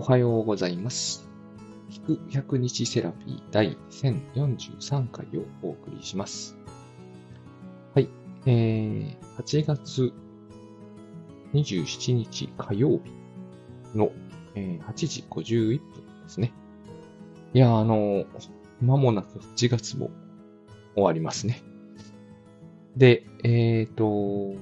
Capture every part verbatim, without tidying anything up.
はようございます。聞くひゃくにちセラピー第せんよんじゅうさんかいをお送りします。はい、えー、はちがつにじゅうしちにち火曜日の、えー、はちじごじゅういっぷんですね。いやー、あのー、間もなくはちがつも終わりますね。で、えーと、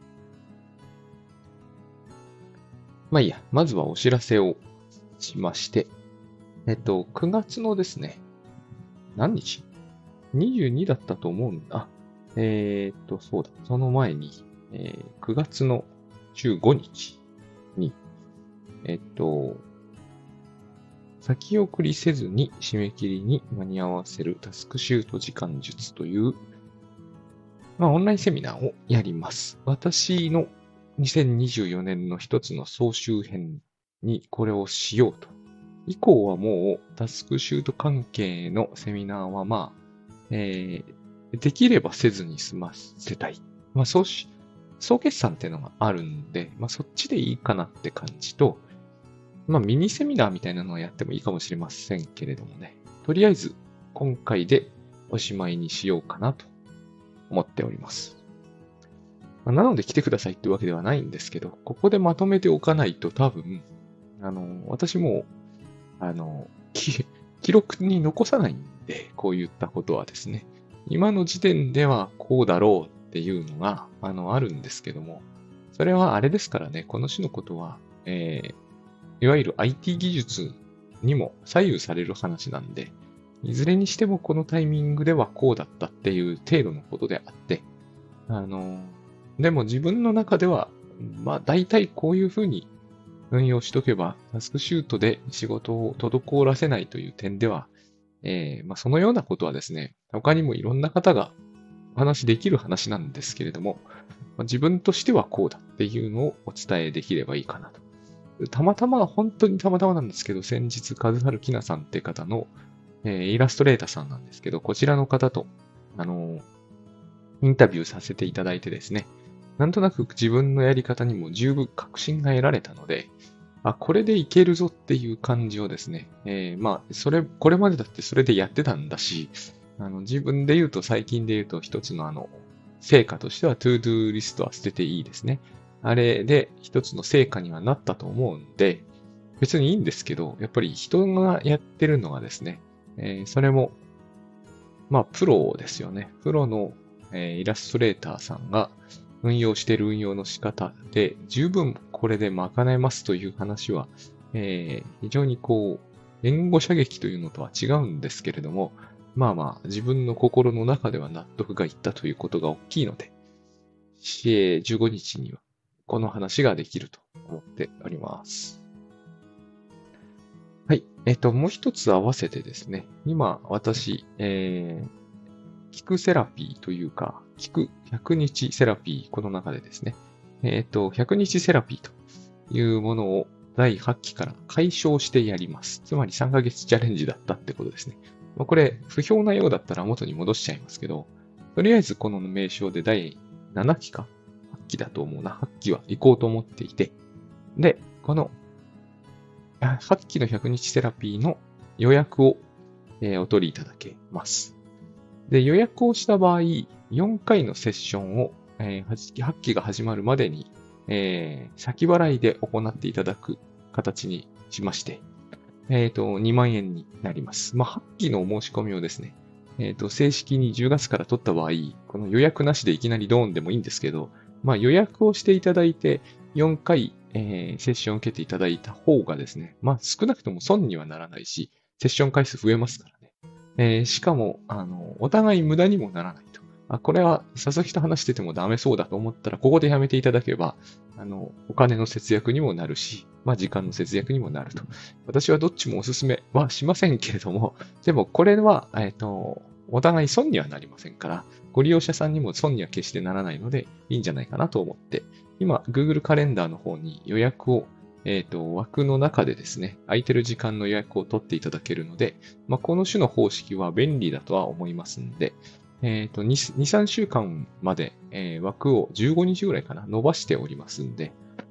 まあいいや、まずはお知らせをしまして、えっと、くがつのですね、何日 ?にじゅうに だったと思うんだ。えーっと、そうだ。その前に、えーくがつのじゅうごにちに、えっと、先送りせずに締め切りに間に合わせるタスクシュート時間術という、まあ、オンラインセミナーをやります。私のにせんにじゅうよねんの一つの総集編にこれをしようと。以降はもうタスクシュート関係のセミナーはまあ、えー、できればせずに済ませたい。まあ、総し、総決算っていうのがあるんで、まあ、そっちでいいかなって感じと、まあ、ミニセミナーみたいなのをやってもいいかもしれませんけれどもね。とりあえず、今回でおしまいにしようかなと思っております。まあ、なので来てくださいってわけではないんですけど、ここでまとめておかないと多分、あの、私も、あの、記録に残さないんで、こういったことはですね。今の時点ではこうだろうっていうのが、あの、あるんですけども、それはあれですからね、この種のことは、えー、いわゆる アイティー 技術にも左右される話なんで、いずれにしてもこのタイミングではこうだったっていう程度のことであって、あの、でも自分の中では、まあ大体こういうふうに運用しとけば、タスクシュートで仕事を滞らせないという点では、えーまあ、そのようなことはですね、他にもいろんな方がお話できる話なんですけれども、まあ、自分としてはこうだっていうのをお伝えできればいいかなと。たまたま、本当にたまたまなんですけど、先日、和春きなさんって方の、えーイラストレーターさんなんですけど、こちらの方と、あのーインタビューさせていただいてですね、なんとなく自分のやり方にも十分確信が得られたので、あ、これでいけるぞっていう感じをですね、えー、まあ、それ、これまでだってそれでやってたんだし、あの、自分で言うと、最近で言うと一つのあの、成果としては、トゥードゥーリストは捨てていいですね。あれで一つの成果にはなったと思うんで、別にいいんですけど、やっぱり人がやってるのがですね、えー、それも、まあ、プロですよね。プロの、えーイラストレーターさんが運用している運用の仕方で、十分これで賄えますという話は、えー非常にこう、援護射撃というのとは違うんですけれども、まあまあ、自分の心の中では納得がいったということが大きいので、えーじゅうごにちにはこの話ができると思っております。はい。えっと、もう一つ合わせてですね、今私、えー聞くセラピーというか、聞くひゃくにちセラピー、この中でですね、えっと、ひゃくにちセラピーというものをだいはっきから解消してやります。つまりさんかげつチャレンジだったってことですね。まあ、これ、不評なようだったら元に戻しちゃいますけど、とりあえずこの名称でだいななきかはっきだと思うな。はっきは行こうと思っていて、で、このはっきのひゃくにちセラピーの予約を、えーお取りいただけます。で、予約をした場合、よんかいのセッションを、えー、はっきが始まるまでに、えー先払いで行っていただく形にしまして、えっと、にまんえんになります。まあ、はっきのお申し込みをですね、えっと、正式にじゅうがつから取った場合、この予約なしでいきなりドーンでもいいんですけど、まあ、予約をしていただいて、よんかい、えーセッションを受けていただいた方がですね、まあ、少なくとも損にはならないし、セッション回数増えますからね。えーしかも、あの、お互い無駄にもならないと。あ、これは佐々木と話しててもダメそうだと思ったら、ここでやめていただけば、あの、お金の節約にもなるし、まあ時間の節約にもなると。私はどっちもお勧めはしませんけれども、でもこれは、えっと、お互い損にはなりませんから、ご利用者さんにも損には決してならないので、いいんじゃないかなと思って、今、Google カレンダーの方に予約を、えっと、枠の中でですね、空いてる時間の予約を取っていただけるので、まあ、この種の方式は便利だとは思いますんで、えっと、に、さんしゅうかんまで、えー枠をじゅうごにちぐらいかな、伸ばしておりますんで、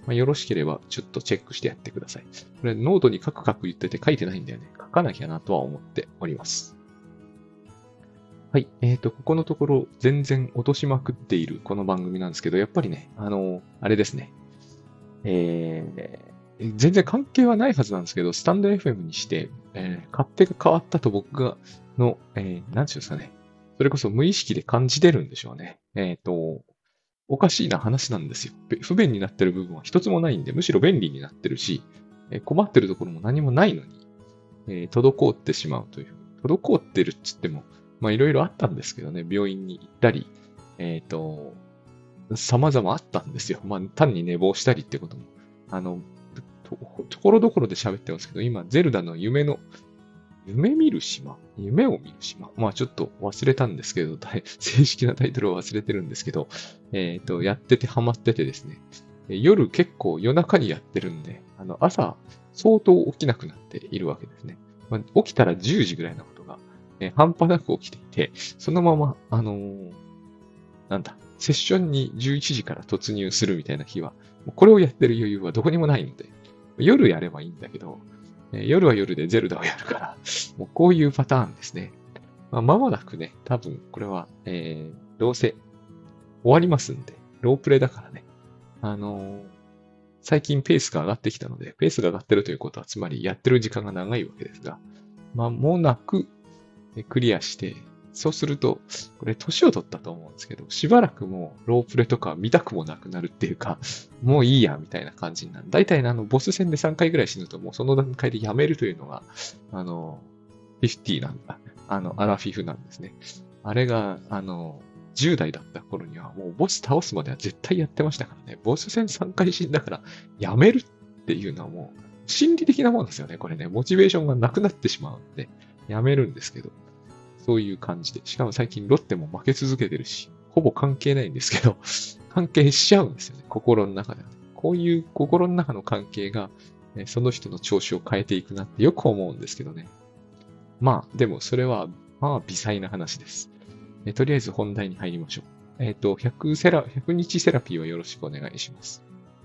まあ、よろしければちょっとチェックしてやってください。これノートにカクカク言ってて書いてないんだよね。書かなきゃなとは思っております。はい。えっと、ここのところ全然落としまくっているこの番組なんですけど、やっぱりね、あの、あれですね。えー、全然関係はないはずなんですけど、スタンド エフエム にして、えー、勝手が変わったと僕がの、えー、なんていうんですかね。それこそ無意識で感じてるんでしょうね。えっと、おかしいな話なんですよ。べ不便になってる部分は一つもないんで、むしろ便利になってるし、えー困ってるところも何もないのに、えー滞ってしまうという。滞ってるっつっても、まあいろいろあったんですけどね、病院に行ったり、えっと、様々あったんですよ。まあ単に寝坊したりってことも。あの、と、ところどころで喋ってますけど、今、ゼルダの夢の夢見る島夢を見る島まあちょっと忘れたんですけど、大正式なタイトルを忘れてるんですけど、えっと、やっててハマっててですね、え夜結構夜中にやってるんで、あの、朝相当起きなくなっているわけですね。まあ起きたらじゅうじぐらいのことが、えー半端なく起きていて、そのまま、あのーなんだ、セッションにじゅういちじから突入するみたいな日は、もうこれをやってる余裕はどこにもないので、夜やればいいんだけど、えー夜は夜でゼルダをやるから、もうこういうパターンですね。まあ、間もなくね、多分これは、えー、どうせ終わりますんで、ロープレだからね。あのー最近ペースが上がってきたので、ペースが上がってるということは、つまりやってる時間が長いわけですが、間もなくえクリアして、そうすると、これ年を取ったと思うんですけど、しばらくもうロープレとか見たくもなくなるっていうか、もういいや、みたいな感じになる。大体ねあの、ボス戦でさんかいぐらい死ぬと、もうその段階でやめるというのが、あの、フィフティなんだ。あの、アラフィフなんですね。あれが、あの、じゅう代だった頃には、もうボス倒すまでは絶対やってましたからね。ボス戦さんかい死んだから、やめるっていうのはもう、心理的なもんですよね。これね、モチベーションがなくなってしまうんで、やめるんですけど。そういう感じで。しかも最近ロッテも負け続けてるし、ほぼ関係ないんですけど、関係しちゃうんですよね。心の中ではね。こういう心の中の関係が、ねその人の調子を変えていくなってよく思うんですけどね。まあ、でもそれは、まあ、微細な話です。えとりあえず本題に入りましょう。えっ、と、ひゃくセラ、ひゃくにちセラピーはよろしくお願いします。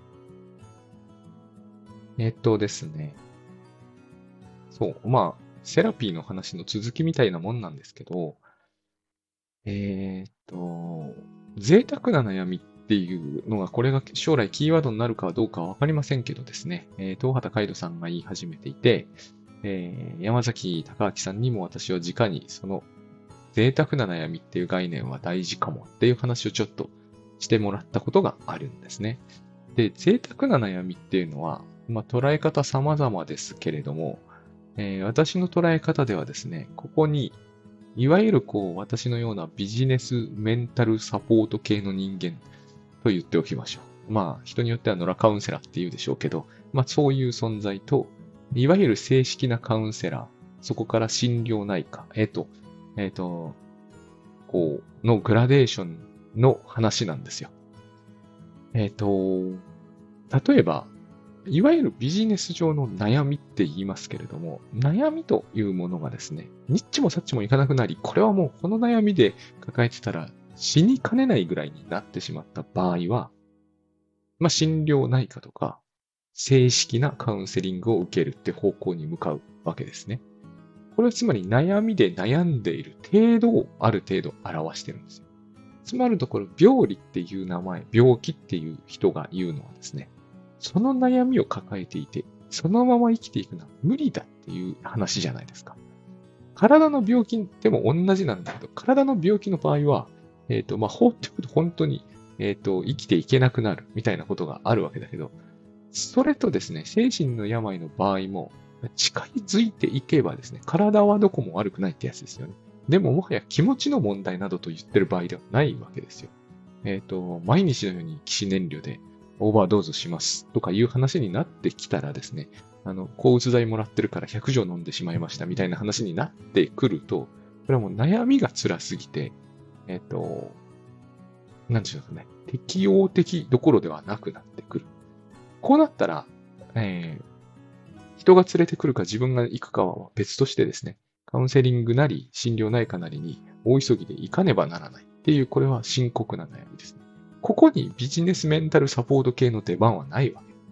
えっ、とですね。そう、まあ、セラピーの話の続きみたいなもんなんですけど、えーっと、贅沢な悩みっていうのが、これが将来キーワードになるかどうかはわかりませんけどですね、えー、東畑海人さんが言い始めていて、えー山崎隆明さんにも私は直にその贅沢な悩みっていう概念は大事かもっていう話をちょっとしてもらったことがあるんですね。で、贅沢な悩みっていうのは、まあ、捉え方様々ですけれども、えー私の捉え方ではですね、ここにいわゆるこう、私のようなビジネスメンタルサポート系の人間と言っておきましょう。まあ、人によってはノラカウンセラーって言うでしょうけど、まあそういう存在と、いわゆる正式なカウンセラー、そこから心療内科、えっ、と、えっ、と、こう、のグラデーションの話なんですよ。えっ、と、例えば、いわゆるビジネス上の悩みって言いますけれども、悩みというものがですね、ニッチもサッチもいかなくなり、これはもうこの悩みで抱えてたら死にかねないぐらいになってしまった場合は、まあ、心療内科とか、正式なカウンセリングを受けるって方向に向かうわけですね。これはつまり悩みで悩んでいる程度をある程度表してるんですよ。つまるところ、病理っていう名前、病気っていう人が言うのはですね、その悩みを抱えていて、そのまま生きていくのは無理だっていう話じゃないですか。体の病気でも同じなんだけど、体の病気の場合は、えっ、と、まあ、放っておくと本当に、えっ、と、生きていけなくなるみたいなことがあるわけだけど、それとですね、精神の病の場合も、近づいていけばですね、体はどこも悪くないってやつですよね。でももはや気持ちの問題などと言ってる場合ではないわけですよ。えっ、と、毎日のように起死燃料でオーバードーズしますとかいう話になってきたらですね、あの、抗うつ剤もらってるからひゃく錠飲んでしまいましたみたいな話になってくると、これはもう悩みが辛すぎて、えっ、と、なんでしょうかね、適応的どころではなくなってくる。こうなったら、えー人が連れてくるか自分が行くかは別としてですね、カウンセリングなり心療内科なりに大急ぎで行かねばならないっていう、これは深刻な悩みですね。ここにビジネスメンタルサポート系の出番はないわけで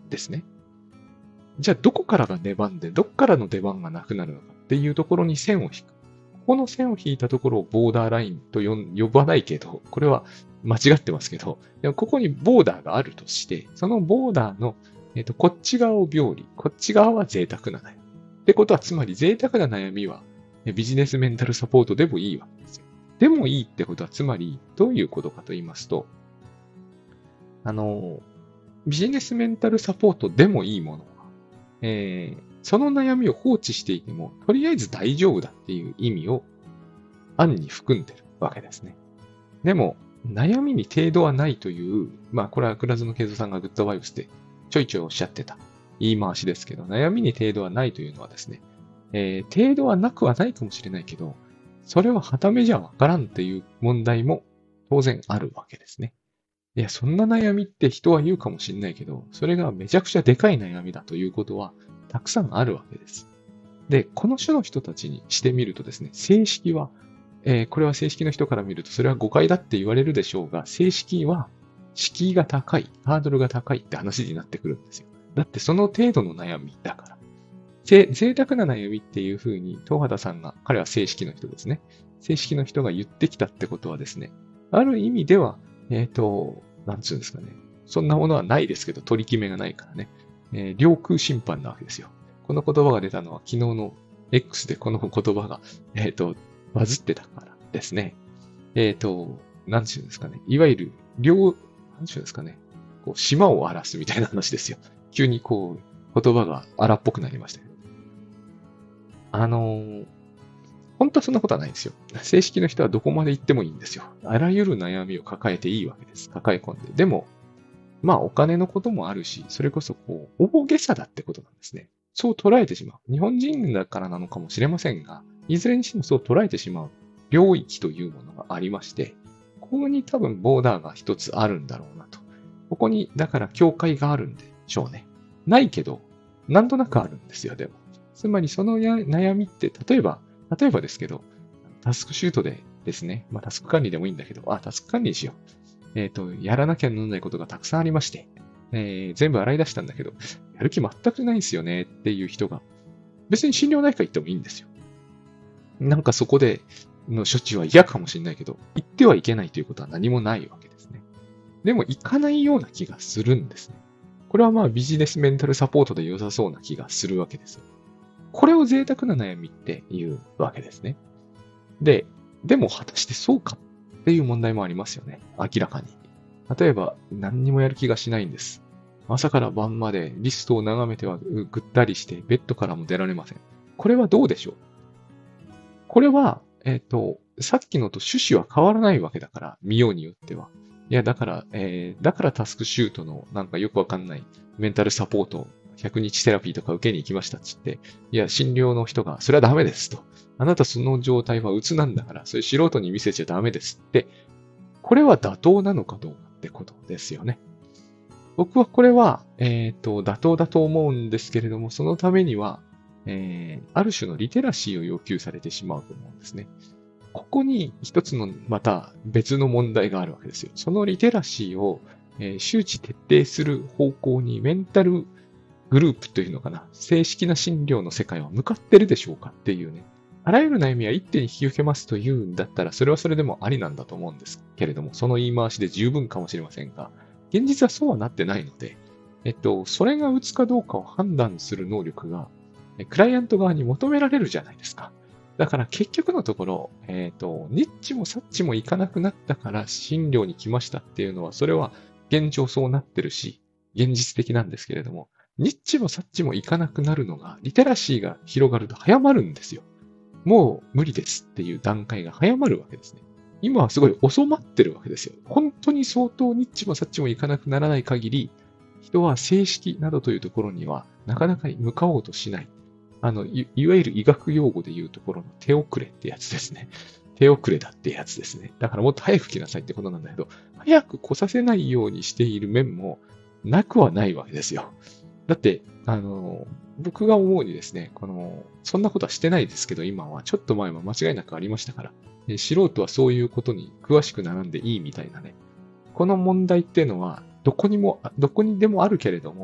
ですね。じゃあどこからが出番で、どこからの出番がなくなるのかっていうところに線を引く。ここの線を引いたところをボーダーラインと呼ばないけど、これは間違ってますけど、でもここにボーダーがあるとして、そのボーダーの、えっと、こっち側を病理、こっち側は贅沢な悩み。ってことは、つまり贅沢な悩みはビジネスメンタルサポートでもいいわけですよ。でもいいってことは、つまりどういうことかと言いますと、あの、ビジネスメンタルサポートでもいいものは、えー、その悩みを放置していても、とりあえず大丈夫だっていう意味を暗に含んでるわけですね。でも、悩みに程度はないという、まあ、これは倉園慶三さんがグッドバイブスでちょいちょいおっしゃってた言い回しですけど、悩みに程度はないというのはですね、えー、程度はなくはないかもしれないけど、それは傍目じゃわからんっていう問題も当然あるわけですね。いや、そんな悩みって人は言うかもしれないけど、それがめちゃくちゃでかい悩みだということはたくさんあるわけです。で、この種の人たちにしてみるとですね、正式は、えー、これは正式の人から見るとそれは誤解だって言われるでしょうが、正式は敷居が高い、ハードルが高いって話になってくるんですよ。だってその程度の悩みだから。ぜ贅沢な悩みっていうふうに、東畑さんが、彼は正式の人ですね。正式の人が言ってきたってことはですね、ある意味では、えっと、なんつうんですかね。そんなものはないですけど、取り決めがないからね。えー領空侵犯なわけですよ。この言葉が出たのは昨日の X でこの言葉が、えっと、バズってたからですね。えっと、なんちゅうんですかね。いわゆる、領、なんちゅうんですかね。こう、島を荒らすみたいな話ですよ。急にこう、言葉が荒っぽくなりましたけど。あのー本当はそんなことはないんですよ。正式の人はどこまで行ってもいいんですよ。あらゆる悩みを抱えていいわけです。抱え込んで。でも、まあお金のこともあるし、それこそこう、大げさだってことなんですね。そう捉えてしまう。日本人だからなのかもしれませんが、いずれにしてもそう捉えてしまう領域というものがありまして、ここに多分ボーダーが一つあるんだろうなと。ここに、だから境界があるんでしょうね。ないけど、なんとなくあるんですよ、でも。つまりそのや悩みって、例えば、例えばですけど、タスクシュートでですね、まあタスク管理でもいいんだけど、あ、タスク管理にしよう。えっと、やらなきゃならないことがたくさんありまして、えー全部洗い出したんだけど、やる気全くないんですよねっていう人が、別に心療内科行ってもいいんですよ。なんかそこでの処置は嫌かもしれないけど、行ってはいけないということは何もないわけですね。でも行かないような気がするんですね。これはまあビジネスメンタルサポートで良さそうな気がするわけですよ。これを贅沢な悩みっていうわけですね。で、でも果たしてそうかっていう問題もありますよね。明らかに。例えば、何にもやる気がしないんです。朝から晩までリストを眺めてはぐったりしてベッドからも出られません。これはどうでしょう？これは、えっと、さっきのと趣旨は変わらないわけだから、見ようによっては。いや、だから、えー、だからタスクシュートのなんかよくわかんないメンタルサポート、ひゃくにちセラピーとか受けに行きましたっつって、いや、診療の人が、それはダメですと。あなたその状態は鬱なんだから、それ素人に見せちゃダメですって。これは妥当なのかどうかってことですよね。僕はこれは、えっと、妥当だと思うんですけれども、そのためには、えー、ある種のリテラシーを要求されてしまうと思うんですね。ここに一つのまた別の問題があるわけですよ。そのリテラシーを、えー周知徹底する方向にメンタルグループというのかな、正式な診療の世界は向かってるでしょうかっていうね。あらゆる悩みは一手に引き受けますというんだったら、それはそれでもありなんだと思うんですけれども、その言い回しで十分かもしれませんが、現実はそうはなってないので、えっと、それが打つかどうかを判断する能力が、えクライアント側に求められるじゃないですか。だから結局のところ、えっと、ニッチもサッチもいかなくなったから診療に来ましたっていうのは、それは現状そうなってるし、現実的なんですけれども、ニッチもサッチもいかなくなるのが、リテラシーが広がると早まるんですよ。もう無理ですっていう段階が早まるわけですね。今はすごい遅まってるわけですよ。本当に相当ニッチもサッチもいかなくならない限り、人は正式などというところにはなかなか向かおうとしない。あの、い、いわゆる医学用語で言うところの手遅れってやつですね。手遅れだってやつですね。だからもっと早く来なさいってことなんだけど、早く来させないようにしている面もなくはないわけですよ。だって、あの、僕が思うにですね、この、そんなことはしてないですけど、今は、ちょっと前は間違いなくありましたから、え素人はそういうことに詳しく並んでいいみたいなね。この問題っていうのは、どこにも、どこにでもあるけれども、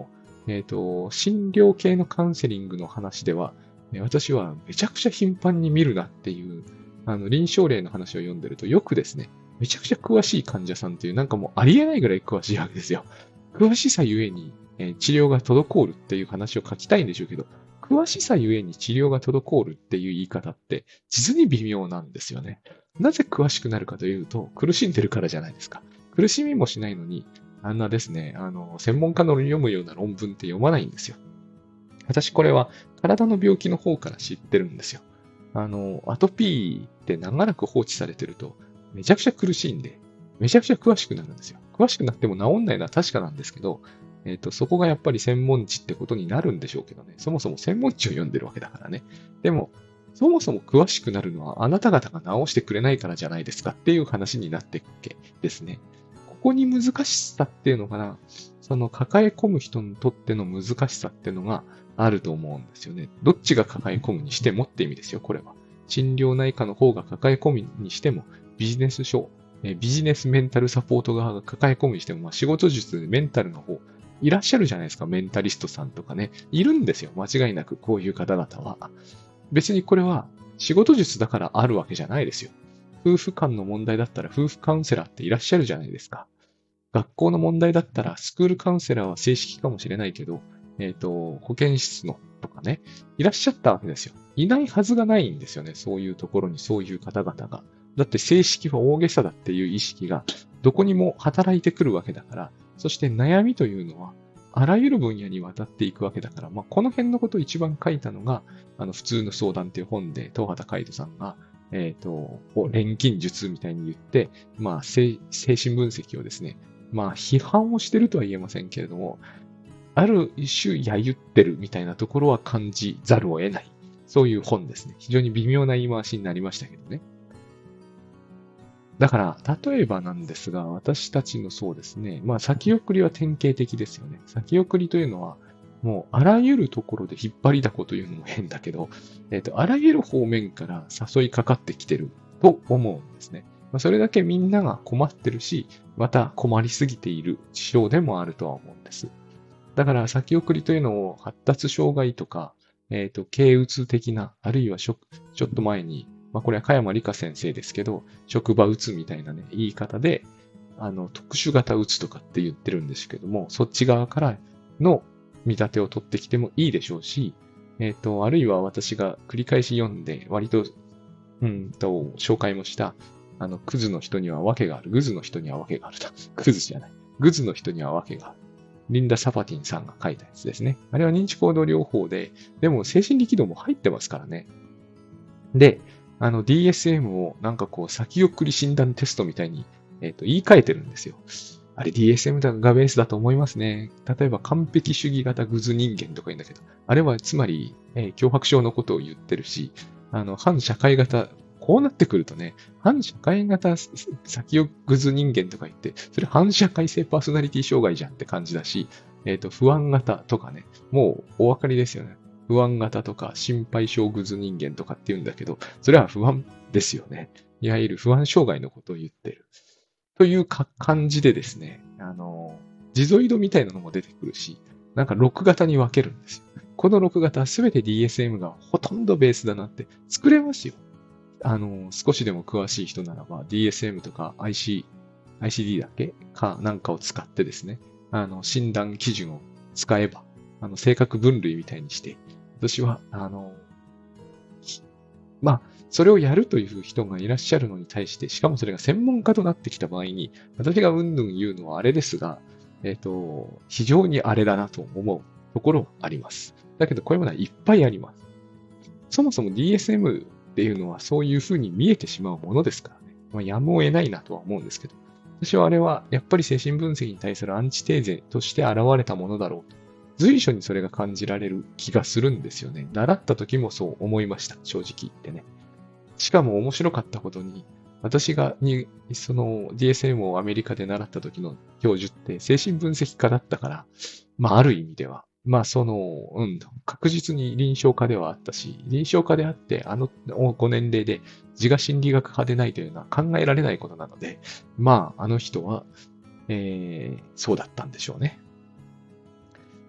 えっと、診療系のカウンセリングの話では、ね私はめちゃくちゃ頻繁に見るなっていう、あの、臨床例の話を読んでると、よくですね、めちゃくちゃ詳しい患者さんっていう、なんかもうありえないぐらい詳しいわけですよ。詳しさゆえに、えー治療が滞るっていう話を書きたいんでしょうけど、詳しさゆえに治療が滞るっていう言い方って、実に微妙なんですよね。なぜ詳しくなるかというと、苦しんでるからじゃないですか。苦しみもしないのに、あんなですね、あの、専門家の読むような論文って読まないんですよ。私これは体の病気の方から知ってるんですよ。あの、アトピーって長らく放置されてると、めちゃくちゃ苦しいんで、めちゃくちゃ詳しくなるんですよ。詳しくなっても治んないのは確かなんですけど、えっと、そこがやっぱり専門知ってことになるんでしょうけどね。そもそも専門知を読んでるわけだからね。でも、そもそも詳しくなるのはあなた方が治してくれないからじゃないですかっていう話になっていくわけですね。ここに難しさっていうのかな、その抱え込む人にとっての難しさっていうのがあると思うんですよね。どっちが抱え込むにしてもって意味ですよ、これは。心療内科の方が抱え込むにしても、ビジネス書、えビジネスメンタルサポート側が抱え込むにしても、まあ、仕事術でメンタルの方、いらっしゃるじゃないですか、メンタリストさんとかね。いるんですよ、間違いなく、こういう方々は。別にこれは仕事術だからあるわけじゃないですよ。夫婦間の問題だったら夫婦カウンセラーっていらっしゃるじゃないですか。学校の問題だったら、スクールカウンセラーは正式かもしれないけど、えっと、保健室のとかね、いらっしゃったわけですよ。いないはずがないんですよね。そういうところにそういう方々が。だって正式は大げさだっていう意識がどこにも働いてくるわけだから、そして悩みというのは、あらゆる分野にわたっていくわけだから、まあ、この辺のことを一番書いたのが、あの、普通の相談っていう本で、東畑海人さんが、えっと、こう錬金術みたいに言って、まあ、精精神分析をですね、まあ、批判をしてるとは言えませんけれども、ある一種揶揄ってるみたいなところは感じざるを得ない。そういう本ですね。非常に微妙な言い回しになりましたけどね。だから、例えばなんですが、私たちのそうですね、まあ先送りは典型的ですよね。先送りというのは、もうあらゆるところで引っ張りだこというのも変だけど、えっと、あらゆる方面から誘いかかってきてると思うんですね。まあ、それだけみんなが困ってるし、また困りすぎている事象でもあるとは思うんです。だから先送りというのを発達障害とか、えっと、軽うつ的な、あるいはちょちょっと前に、まあこれは加山理香先生ですけど、職場うつみたいなね、言い方で、あの、特殊型うつとかって言ってるんですけども、そっち側からの見立てを取ってきてもいいでしょうし、えっと、あるいは私が繰り返し読んで、割と、うんと、紹介もした、あの、クズの人には訳がある。グズの人には訳があると。クズじゃない。グズの人には訳がある。リンダ・サパティンさんが書いたやつですね。あれは認知行動療法で、でも精神力動も入ってますからね。で、あの ディーエスエム をなんかこう先送り診断テストみたいに、えっと言い換えてるんですよ。あれ ディーエスエム がベースだと思いますね。例えば完璧主義型グズ人間とか言うんだけど、あれはつまり、えー脅迫症のことを言ってるし、あの、反社会型、こうなってくるとね、反社会型先をグズ人間とか言って、それ反社会性パーソナリティ障害じゃんって感じだし、えっと、不安型とかね、もうお分かりですよね。不安型とか心配性グズ人間とかって言うんだけど、それは不安ですよね。いわゆる不安障害のことを言ってる。というか感じでですね、あの、地ゾイドみたいなのも出てくるし、なんかろく型に分けるんですよ。このろく型はすべて ディーエスエム がほとんどベースだなって作れますよ。あの、少しでも詳しい人ならば ディーエスエム とか アイシー、アイシーディー だっけかなんかを使ってですね、あの、診断基準を使えば、あの、性格分類みたいにして、私は、あの、まあ、それをやるという人がいらっしゃるのに対して、しかもそれが専門家となってきた場合に、私がうんぬん言うのはあれですが、えっと、非常にあれだなと思うところはあります。だけど、こういうものはいっぱいあります。そもそも ディーエスエム っていうのはそういう風に見えてしまうものですからね。まあ、やむを得ないなとは思うんですけど。私はあれは、やっぱり精神分析に対するアンチテーゼとして現れたものだろうと。随所にそれが感じられる気がするんですよね。習った時もそう思いました。正直言ってね。しかも面白かったことに、私がに、その ディーエスエム をアメリカで習った時の教授って精神分析家だったから、まあある意味では、まあその、うん、確実に臨床家ではあったし、臨床家であって、あのご年齢で自我心理学派でないというのは考えられないことなので、まああの人は、えー、そうだったんでしょうね。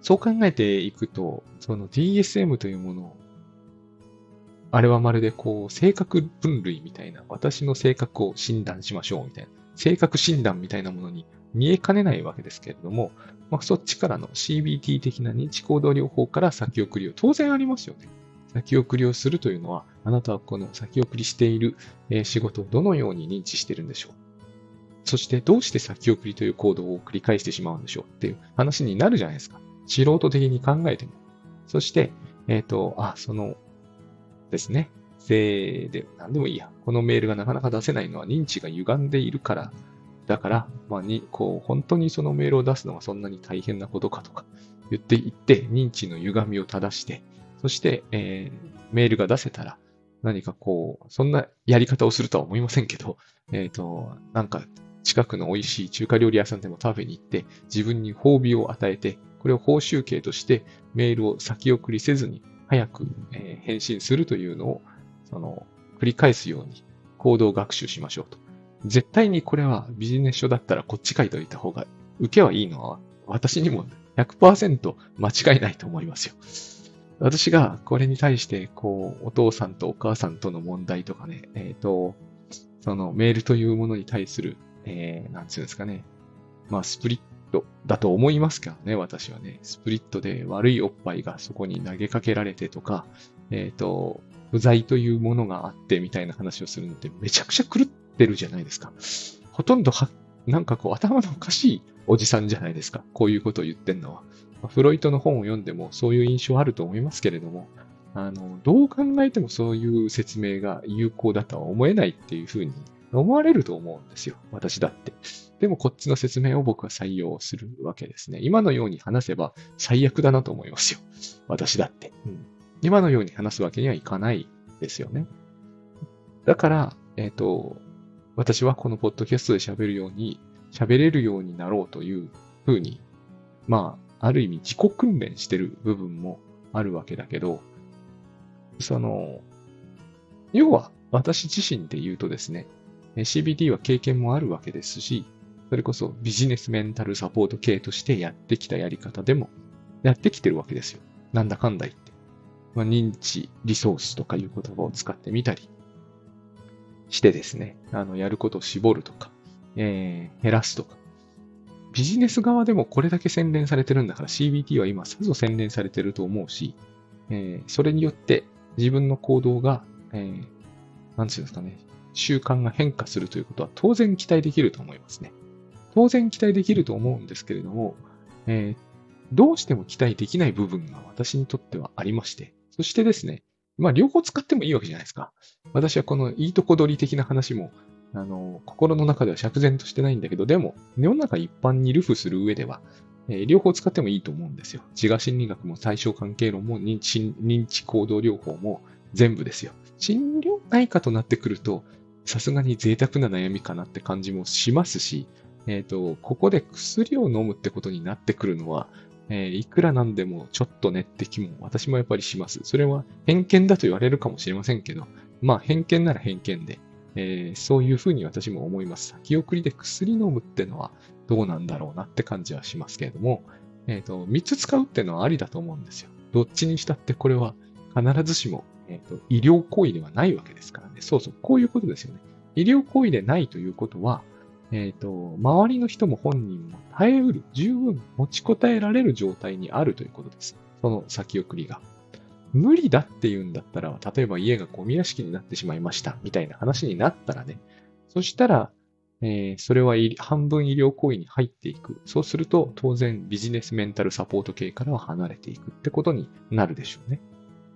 そう考えていくと、その ディーエスエム というものを、あれはまるでこう、性格分類みたいな、私の性格を診断しましょうみたいな、性格診断みたいなものに見えかねないわけですけれども、まあ、そっちからの シービーティー 的な認知行動療法から先送りを、当然ありますよね。先送りをするというのは、あなたはこの先送りしている仕事をどのように認知しているんでしょう。そしてどうして先送りという行動を繰り返してしまうんでしょうっていう話になるじゃないですか。素人的に考えても。そして、えっと、あ、そのですね。せいで、なんでもいいや。このメールがなかなか出せないのは認知が歪んでいるからだから、まあ、に、こう、本当にそのメールを出すのがそんなに大変なことかとか言っていって、認知の歪みを正して、そして、えー、メールが出せたら、何かこう、そんなやり方をするとは思いませんけど、えっと、なんか、近くの美味しい中華料理屋さんでも食べに行って、自分に褒美を与えて、これを報酬形としてメールを先送りせずに、早く、えー返信するというのを、その、繰り返すように行動学習しましょうと。絶対にこれはビジネス書だったらこっち書いておいた方が受けはいいのは私にもひゃくパーセント間違いないと思いますよ。私がこれに対してこうお父さんとお母さんとの問題とかね、えっと、そのメールというものに対する、えー、なんつうんですかね。まあスプリットだと思いますからね、私はね。スプリットで悪いおっぱいがそこに投げかけられてとか、えっと、不在というものがあってみたいな話をするのってめちゃくちゃ狂ってるじゃないですか。ほとんどは、なんかこう頭のおかしいおじさんじゃないですか。こういうことを言ってんのは。フロイトの本を読んでもそういう印象あると思いますけれども、あの、どう考えてもそういう説明が有効だとは思えないっていうふうに思われると思うんですよ。私だって。でもこっちの説明を僕は採用するわけですね。今のように話せば最悪だなと思いますよ。私だって。うん、今のように話すわけにはいかないですよね。だから、えっと、私はこのポッドキャストで喋るように、喋れるようになろうというふうに、まあ、ある意味自己訓練してる部分もあるわけだけど、その、要は私自身で言うとですね、シービーティー は経験もあるわけですし、それこそビジネスメンタルサポート系としてやってきたやり方でもやってきてるわけですよ。なんだかんだ言って。まあ、認知リソースとかいう言葉を使ってみたりしてですね、あの、やることを絞るとか、えー、減らすとか。ビジネス側でもこれだけ洗練されてるんだから シービーティー は今さぞ洗練されてると思うし、えー、それによって自分の行動が、えー、なんていうんですかね、習慣が変化するということは当然期待できると思いますね。当然期待できると思うんですけれども、えー、どうしても期待できない部分が私にとってはありまして、そしてですね、まあ両方使ってもいいわけじゃないですか。私はこのいいとこ取り的な話も、あの、心の中では釈然としてないんだけど、でも、世の中一般に流布する上では、えー両方使ってもいいと思うんですよ。自我心理学も対象関係論も認知認知行動療法も全部ですよ。心療内科となってくると、さすがに贅沢な悩みかなって感じもしますし、えっと、ここで薬を飲むってことになってくるのは、えーいくらなんでもちょっとねって気も私もやっぱりします。それは偏見だと言われるかもしれませんけど、まあ偏見なら偏見で、えーそういうふうに私も思います。先送りで薬飲むってのはどうなんだろうなって感じはしますけれども、えっと、みっつ使うってのはありだと思うんですよ。どっちにしたってこれは必ずしも、えっと、医療行為ではないわけですからね。そうそう、こういうことですよね。医療行為でないということは、えっと、周りの人も本人も耐えうる、十分持ちこたえられる状態にあるということです。その先送りが。無理だって言うんだったら、例えば家がゴミ屋敷になってしまいました、みたいな話になったらね。そしたら、えーそれは医半分医療行為に入っていく。そうすると、当然ビジネスメンタルサポート系からは離れていくってことになるでしょうね。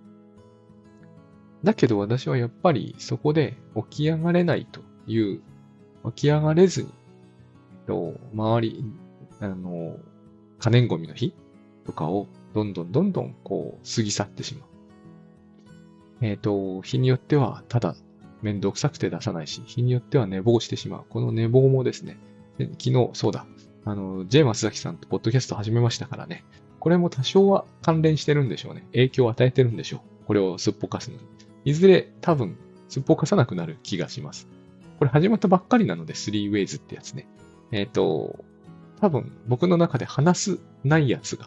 だけど私はやっぱりそこで起き上がれないという、起き上がれずに、えっと周り、あの、可燃ゴミの日とかをどんどんどんどんこう過ぎ去ってしまう。えっと、日によってはただ面倒くさくて出さないし、日によっては寝坊してしまう。この寝坊もですね、で昨日、そうだ、あの、J 松崎さんとポッドキャスト始めましたからね、これも多少は関連してるんでしょうね。影響を与えてるんでしょう。これをすっぽかすのに。いずれ多分、すっぽかさなくなる気がします。これ始まったばっかりなので、スリーウェイズってやつね。えっと、多分僕の中で話すないやつが、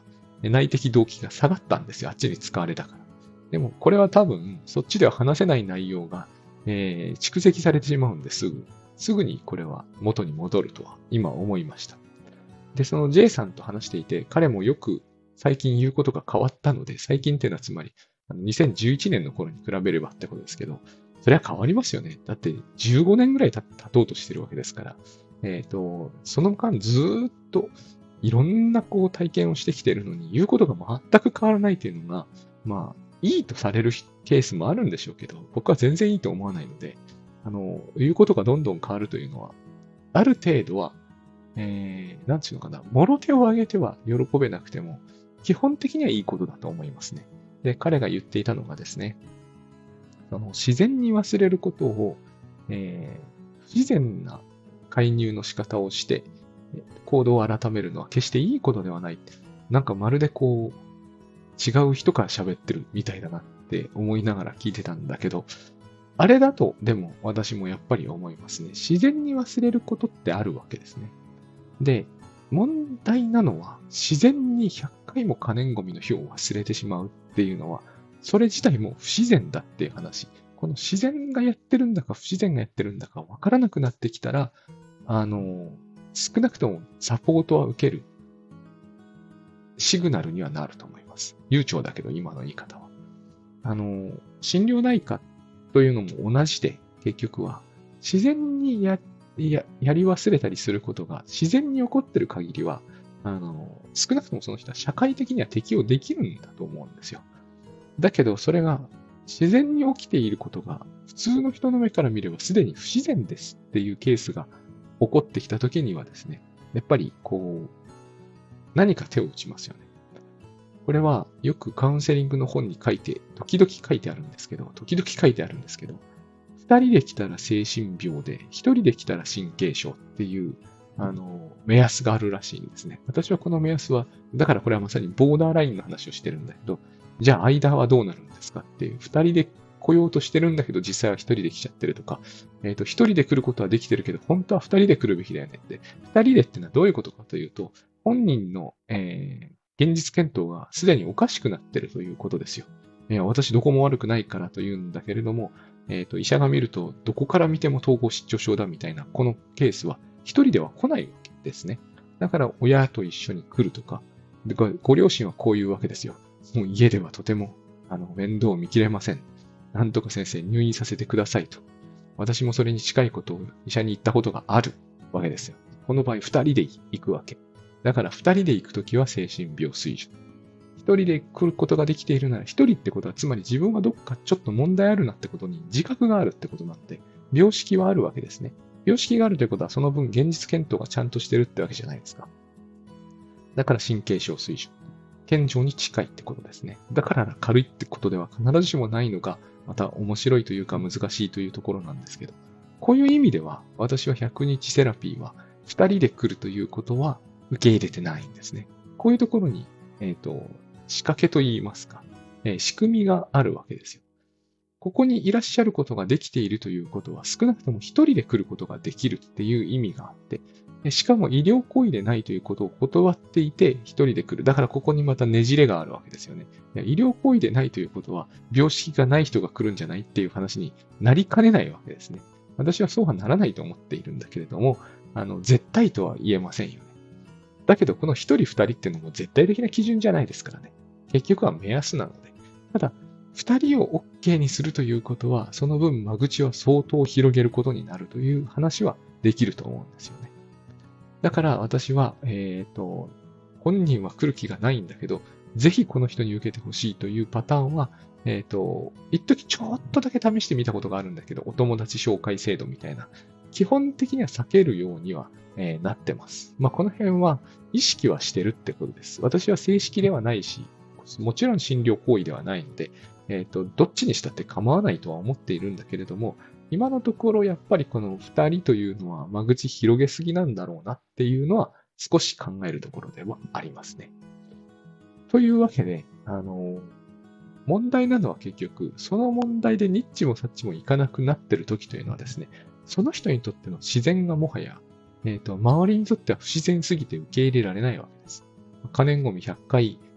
内的動機が下がったんですよ。あっちに使われたから。でも、これは多分、そっちでは話せない内容が、えー蓄積されてしまうんですぐ、すぐにこれは元に戻るとは、今思いました。で、その J さんと話していて、彼もよく最近言うことが変わったので、最近っていうのはつまり、あのにせんじゅういちねんの頃に比べればってことですけど、それは変わりますよね。だってじゅうごねんぐらい経経とうとしてるわけですから、えっと、その間ずーっといろんなこう体験をしてきてるのに、言うことが全く変わらないというのが、まあ、いいとされるケースもあるんでしょうけど、僕は全然いいと思わないので、あの、言うことがどんどん変わるというのは、ある程度は、えー、なんていうのかな、もろ手を挙げては喜べなくても、基本的にはいいことだと思いますね。で、彼が言っていたのがですね、その自然に忘れることを、えー、不自然な介入の仕方をして、行動を改めるのは決していいことではない。なんかまるでこう、違う人から喋ってるみたいだなって思いながら聞いてたんだけど、あれだと、でも私もやっぱり思いますね。自然に忘れることってあるわけですね。で、問題なのは、自然にひゃっかいも可燃ゴミの日を忘れてしまうっていうのは、それ自体も不自然だっていう話。この自然がやってるんだか不自然がやってるんだかわからなくなってきたら、あの、少なくともサポートは受けるシグナルにはなると思います。悠長だけど今の言い方は。あの、心療内科というのも同じで、結局は自然にやややり忘れたりすることが自然に起こってる限りは、あの、少なくともその人は社会的には適応できるんだと思うんですよ。だけど、それが自然に起きていることが普通の人の目から見ればすでに不自然ですっていうケースが起こってきたときにはですね、やっぱりこう、何か手を打ちますよね。これはよくカウンセリングの本に書いて、時々書いてあるんですけど、時々書いてあるんですけど、二人で来たら精神病で、一人で来たら神経症っていう、あの、目安があるらしいんですね。私はこの目安は、だからこれはまさにボーダーラインの話をしてるんだけど、じゃあ間はどうなるんですかっていう、二人で来ようとしてるんだけど、実際は一人で来ちゃってるとか、えっと、一人で来ることはできてるけど、本当は二人で来るべきだよねって。二人でってのはどういうことかというと、本人の、えー現実検討がすでにおかしくなっているということですよ。いや、私どこも悪くないからというんだけれども、えっと、医者が見るとどこから見ても統合失調症だみたいな、このケースは一人では来ないわけですね。だから親と一緒に来るとか、でごご両親はこういうわけですよ。もう家ではとてもあの面倒を見きれません。なんとか先生入院させてくださいと。私もそれに近いことを医者に言ったことがあるわけですよ。この場合二人で行くわけ。だから二人で行くときは精神病水準。一人で来ることができているなら、一人ってことはつまり自分はどっかちょっと問題あるなってことに自覚があるってことなんで、病識はあるわけですね。病識があるということはその分現実検討がちゃんとしてるってわけじゃないですか。だから神経症水準。健常に近いってことですね。だから軽いってことでは必ずしもないのが、また面白いというか難しいというところなんですけど、こういう意味では私はひゃくにちセラピーは二人で来るということは受け入れてないんですね。こういうところに、えっと、仕掛けと言いますか、えー仕組みがあるわけですよ。ここにいらっしゃることができているということは、少なくとも一人で来ることができるっていう意味があって、でしかも医療行為でないということを断っていて、一人で来る。だからここにまたねじれがあるわけですよね。いや医療行為でないということは、病識がない人が来るんじゃないっていう話になりかねないわけですね。私はそうはならないと思っているんだけれども、あの、絶対とは言えませんよね。だけど、この一人二人っていうのも絶対的な基準じゃないですからね。結局は目安なので。ただ、二人を OK にするということは、その分間口は相当広げることになるという話はできると思うんですよね。だから私は、えっと、本人は来る気がないんだけど、ぜひこの人に受けてほしいというパターンは、えっと、一時ちょっとだけ試してみたことがあるんだけど、お友達紹介制度みたいな。基本的には避けるようには、えーなってます。まあ、この辺は意識はしてるってことです。私は正式ではないし、もちろん診療行為ではないので、えっと、どっちにしたって構わないとは思っているんだけれども、今のところやっぱりこの二人というのは間口広げすぎなんだろうなっていうのは少し考えるところではありますね。というわけで、あの、問題なのは結局、その問題でニッチもサッチもいかなくなってる時というのはですね、その人にとっての自然がもはや、えっと、周りにとっては不自然すぎて受け入れられないわけです。可燃ゴミひゃっかい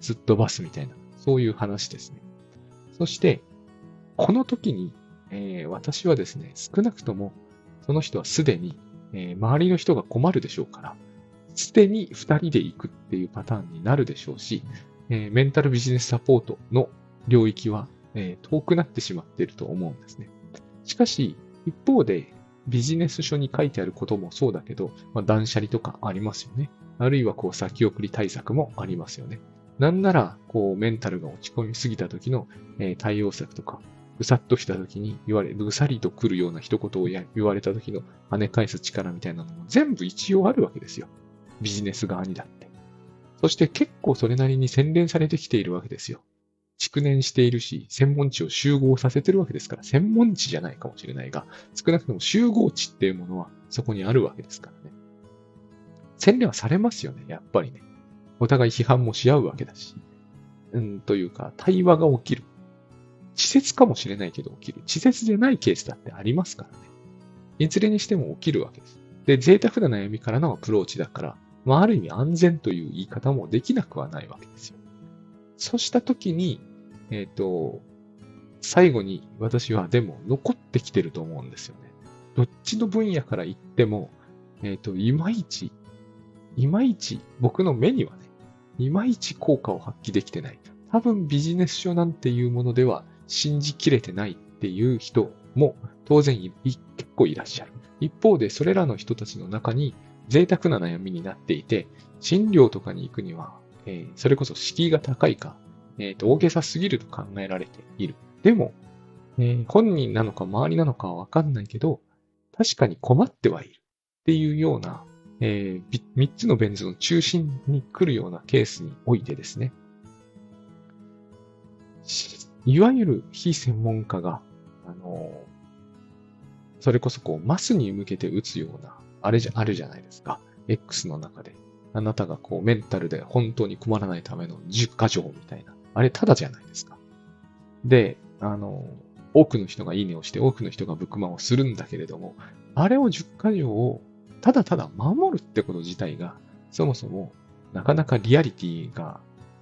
すっ飛ばすみたいな、そういう話ですね。そして、この時に、えー私はですね、少なくとも、その人はすでに、えー周りの人が困るでしょうから、すでに二人で行くっていうパターンになるでしょうし、えーメンタルビジネスサポートの領域は、えー遠くなってしまっていると思うんですね。しかし、一方で、ビジネス書に書いてあることもそうだけど、まあ、断捨離とかありますよね。あるいは、こう、先送り対策もありますよね。なんなら、こう、メンタルが落ち込みすぎた時の、えー対応策とか、ぐさっとした時に言われ、ぐさりと来るような一言をや言われた時の跳ね返す力みたいなのも全部一応あるわけですよ。ビジネス側にだって。そして結構それなりに洗練されてきているわけですよ。蓄年しているし、専門知を集合させてるわけですから、専門知じゃないかもしれないが、少なくとも集合知っていうものはそこにあるわけですからね。洗練はされますよね、やっぱりね。お互い批判もし合うわけだし。うん、というか、対話が起きる。稚拙かもしれないけど起きる。稚拙でないケースだってありますからね。いずれにしても起きるわけです。で、贅沢な悩みからのアプローチだから、まあ、ある意味安全という言い方もできなくはないわけですよ。そうしたときに、えっと、最後に私はでも残ってきてると思うんですよね。どっちの分野から言っても、えっと、いまいち、いまいち、僕の目にはね、いまいち効果を発揮できてない。多分ビジネス書なんていうものでは信じきれてないっていう人も当然いい結構いらっしゃる。一方でそれらの人たちの中に贅沢な悩みになっていて、診療とかに行くには、えーそれこそ敷居が高いか、えーと、大げさすぎると考えられている。でも、えー本人なのか周りなのかはわかんないけど、確かに困ってはいるっていうような、えー、びみっつのベン図の中心に来るようなケースにおいてですね、しいわゆる非専門家が、あのーそれこそこう、マスに向けて打つような、あれじゃ、あるじゃないですか。X の中で。あなたがこう、メンタルで本当に困らないためのじゅっか条みたいな。あれ、ただじゃないですか。で、あの、多くの人がいいねをして、多くの人がブックマンをするんだけれども、あれをじゅっか条をただただ守るってこと自体が、そもそもなかなかリアリティが、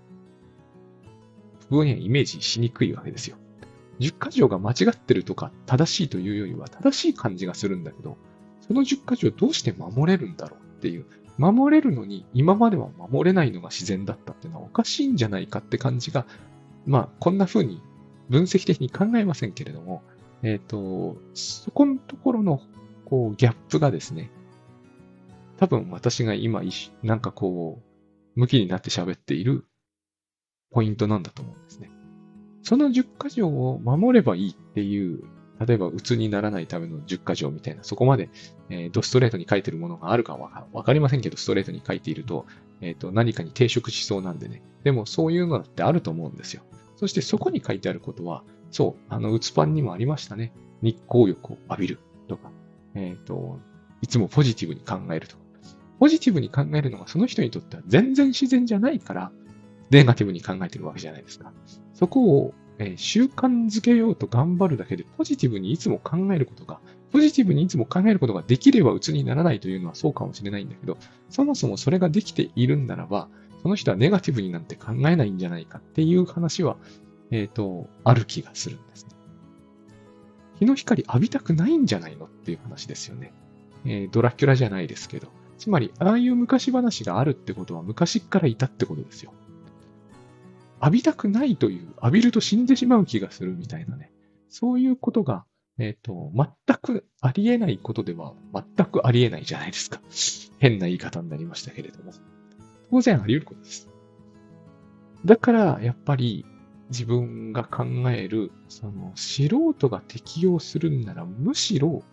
不分野イメージしにくいわけですよ。じゅっか条が間違ってるとか正しいというよりは正しい感じがするんだけど、そのじゅっか条どうして守れるんだろうっていう、守れるのに今までは守れないのが自然だったっていうのはおかしいんじゃないかって感じが、まあこんな風に分析的に考えませんけれども、えっと、そこのところのこうギャップがですね、多分私が今なんかこう、向きになって喋っているポイントなんだと思うんですね。そのじゅっか条を守ればいいっていう、例えば鬱にならないためのじゅっか条みたいな、そこまで、えー、ドストレートに書いてるものがあるかわわかりませんけど、ストレートに書いていると、えっと、何かに抵触しそうなんでね。でもそういうのだってあると思うんですよ。そしてそこに書いてあることは、そう、あの、うつパンにもありましたね。日光浴を浴びるとか、えっと、いつもポジティブに考えるとか。ポジティブに考えるのがその人にとっては全然自然じゃないから、ネガティブに考えてるわけじゃないですか。そこを、えー習慣づけようと頑張るだけで、ポジティブにいつも考えることが、ポジティブにいつも考えることができれば鬱にならないというのはそうかもしれないんだけど、そもそもそれができているんならば、その人はネガティブになんて考えないんじゃないかっていう話は、えっと、ある気がするんですね。日の光浴びたくないんじゃないのっていう話ですよね。えードラキュラじゃないですけど。つまり、ああいう昔話があるってことは昔からいたってことですよ。浴びたくないという、浴びると死んでしまう気がするみたいなね。そういうことが、えっと、全くありえないことでは全くありえないじゃないですか。変な言い方になりましたけれども。当然あり得ることです。だから、やっぱり自分が考える、その、素人が適用するんなら、むしろ、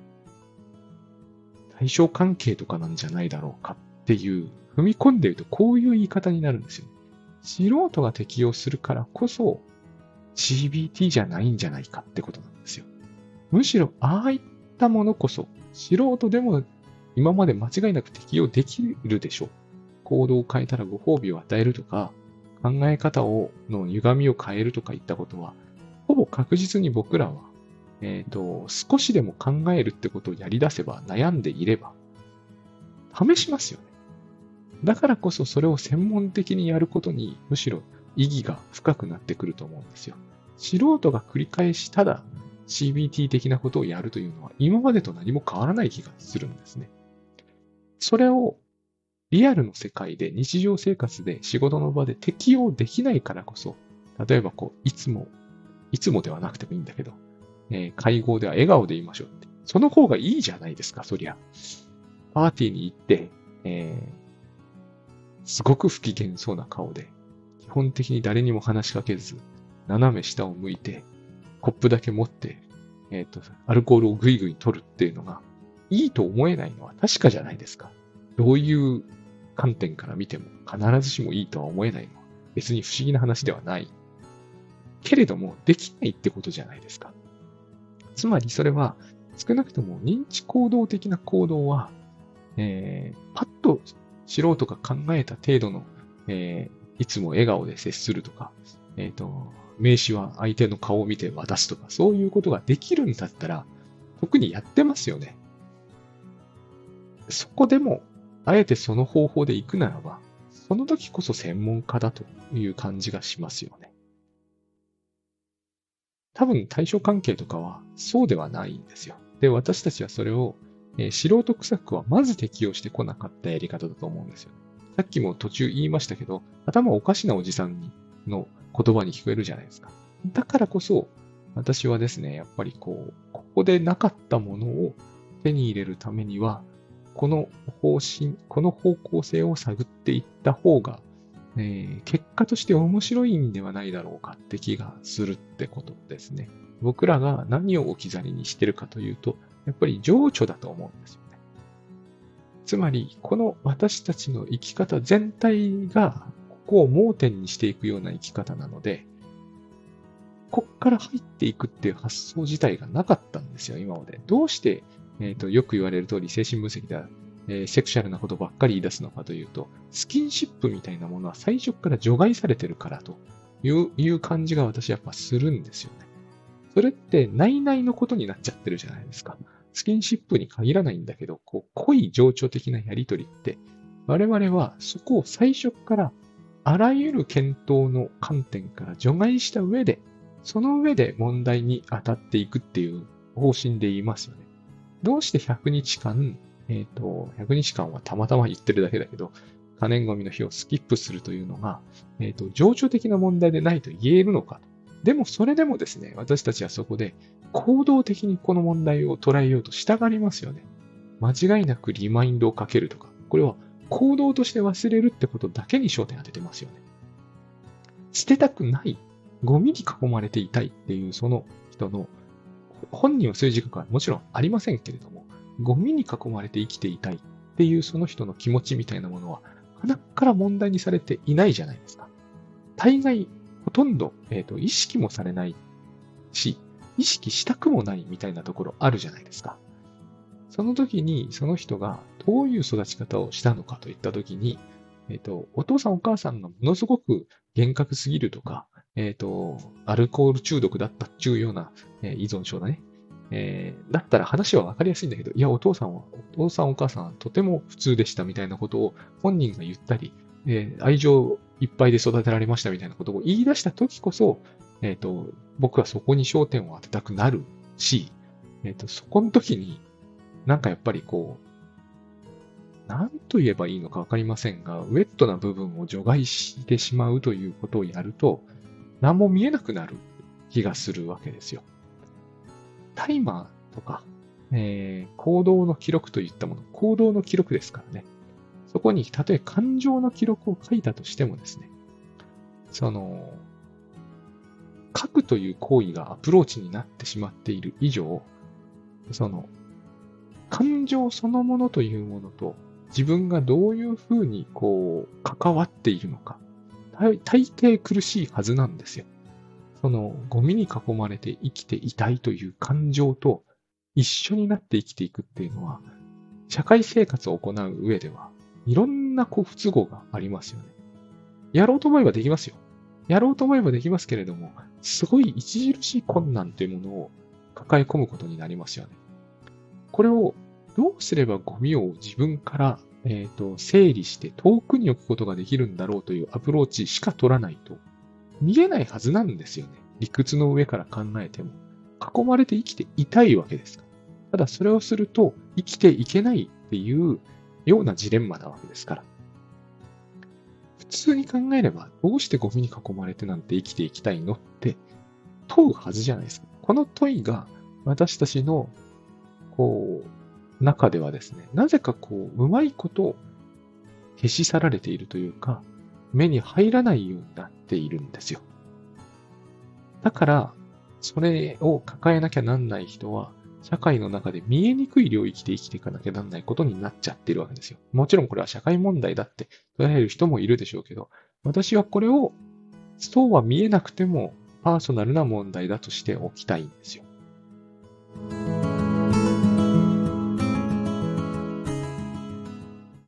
対象関係とかなんじゃないだろうかっていう、踏み込んでいるとこういう言い方になるんですよね。素人が適用するからこそ シービーティー じゃないんじゃないかってことなんですよ。むしろああいったものこそ素人でも今まで間違いなく適用できるでしょう。行動を変えたらご褒美を与えるとか、考え方をの歪みを変えるとかいったことは、ほぼ確実に僕らは、えっと、少しでも考えるってことをやり出せば、悩んでいれば、試しますよね。 だからこそそれを専門的にやることにむしろ意義が深くなってくると思うんですよ。素人が繰り返しただ シービーティー 的なことをやるというのは今までと何も変わらない気がするんですね。それをリアルの世界で日常生活で仕事の場で適用できないからこそ、例えばこう、いつも、いつもではなくてもいいんだけど、えー会合では笑顔で言いましょうって。その方がいいじゃないですか、そりゃ。パーティーに行って、えーすごく不機嫌そうな顔で、基本的に誰にも話しかけず、斜め下を向いて、コップだけ持って、えっと、アルコールをぐいぐい取るっていうのが、いいと思えないのは確かじゃないですか。どういう観点から見ても必ずしもいいとは思えないのは別に不思議な話ではない。けれども、できないってことじゃないですか。つまりそれは、少なくとも認知行動的な行動は、えー、パッと素人が考えた程度の、えーいつも笑顔で接するとか、えっと、名刺は相手の顔を見て渡すとか、そういうことができるんだったら、特にやってますよね。そこでも、あえてその方法で行くならば、その時こそ専門家だという感じがしますよね。多分対象関係とかはそうではないんですよ。で、私たちはそれを、えー素人臭くはまず適用してこなかったやり方だと思うんですよ。さっきも途中言いましたけど、頭おかしなおじさんにの言葉に聞こえるじゃないですか。だからこそ、私はですね、やっぱりこう、ここでなかったものを手に入れるためには、この方針、この方向性を探っていった方が、えー結果として面白いんではないだろうかって気がするってことですね。僕らが何を置き去りにしてるかというと、やっぱり情緒だと思うんですよね。つまり、この私たちの生き方全体が、ここを盲点にしていくような生き方なので、こっから入っていくっていう発想自体がなかったんですよ、今まで。どうして、えっと、よく言われる通り精神分析では、えーセクシャルなことばっかり言い出すのかというと、スキンシップみたいなものは最初から除外されてるからといういう感じが私はやっぱするんですよね。それって内々のことになっちゃってるじゃないですか。スキンシップに限らないんだけど、こう濃い情緒的なやりとりって、我々はそこを最初からあらゆる検討の観点から除外した上で、その上で問題に当たっていくっていう方針で言いますよね。どうしてひゃくにちかん、えっと、ひゃくにちかんはたまたま言ってるだけだけど、可燃ゴミの日をスキップするというのが、えっと、情緒的な問題でないと言えるのか。でもそれでもですね、私たちはそこで行動的にこの問題を捉えようとしたがりますよね。間違いなくリマインドをかけるとか。これは行動として忘れるってことだけに焦点当ててますよね。捨てたくない、ゴミに囲まれていたいっていうその人の本人をそういう自覚はもちろんありませんけれども、ゴミに囲まれて生きていたいっていうその人の気持ちみたいなものは、鼻から問題にされていないじゃないですか。大概、ほとんど、えっと、意識もされないし、意識したくもないみたいなところあるじゃないですか。その時に、その人がどういう育ち方をしたのかといった時に、えっと、お父さんお母さんがものすごく厳格すぎるとか、えっと、アルコール中毒だったっていうような、えー依存症だね。えーだったら話はわかりやすいんだけど、いや、お父さんは、お父さんお母さんはとても普通でしたみたいなことを本人が言ったり、えー愛情いっぱいで育てられましたみたいなことを言い出した時こそ、えっと、僕はそこに焦点を当てたくなるし、えっと、そこの時に、なんかやっぱりこう、なんと言えばいいのかわかりませんが、ウェットな部分を除外してしまうということをやると、何も見えなくなる気がするわけですよ。タイマーとか、えー行動の記録といったもの、行動の記録ですからね。そこに、たとえ感情の記録を書いたとしてもですね、その、書くという行為がアプローチになってしまっている以上、その、感情そのものというものと、自分がどういうふうにこう、関わっているのか、大大抵苦しいはずなんですよ。その、ゴミに囲まれて生きていたいという感情と一緒になって生きていくっていうのは、社会生活を行う上では、いろんなこう不都合がありますよね。やろうと思えばできますよ。やろうと思えばできますけれども、すごい著しい困難というものを抱え込むことになりますよね。これをどうすればゴミを自分からえっと、整理して遠くに置くことができるんだろうというアプローチしか取らないと、見えないはずなんですよね。理屈の上から考えても。囲まれて生きていたいわけですから。ただそれをすると生きていけないっていうようなジレンマなわけですから。普通に考えれば、どうしてゴミに囲まれてなんて生きていきたいのって問うはずじゃないですか。この問いが私たちの、こう、中ではですね、なぜかこう、うまいこと消し去られているというか、目に入らないようになっているんですよ。だから、それを抱えなきゃなんない人は、社会の中で見えにくい領域で生きていかなきゃなんないことになっちゃってるわけですよ。もちろんこれは社会問題だって捉える人もいるでしょうけど、私はこれをそうは見えなくてもパーソナルな問題だとしておきたいんですよ。